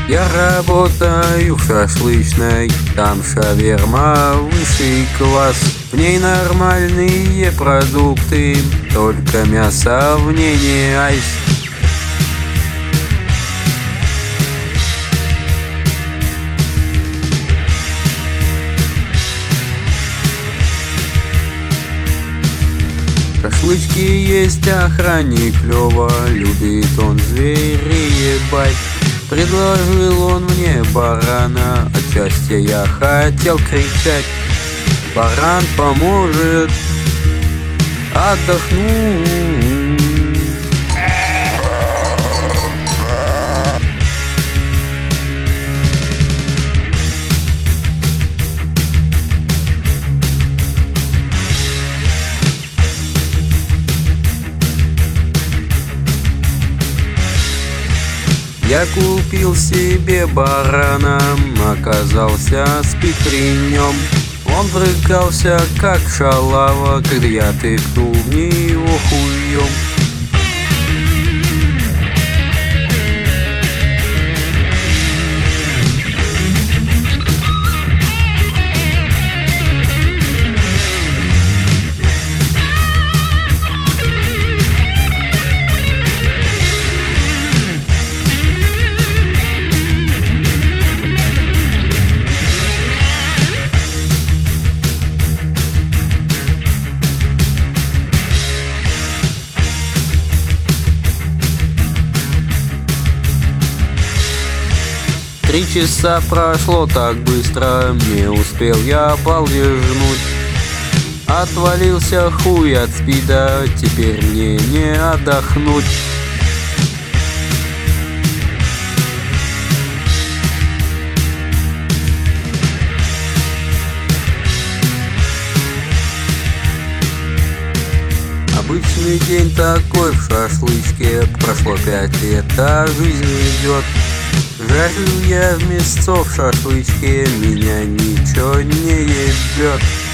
Я работаю в шашлычной, там шаверма высший класс. В ней нормальные продукты, только мясо в ней не айс. Шашлычки есть охранник Лёва, любит он зверей ебать. Предложил он мне барана, от счастья я хотел кричать. Баран поможет отдохнуть. Я купил себе барана, оказался спит при нем. Он брыкался, как шалава, когда я тыкнул в него хуем. Три часа прошло так быстро, не успел я балдежнуть. Отвалился хуй от спида, теперь мне не отдохнуть. Обычный день такой в шашлычке, прошло 5 лет, а жизнь идет. Жарю я в мясцо в шашлычке, меня ничего не ебет.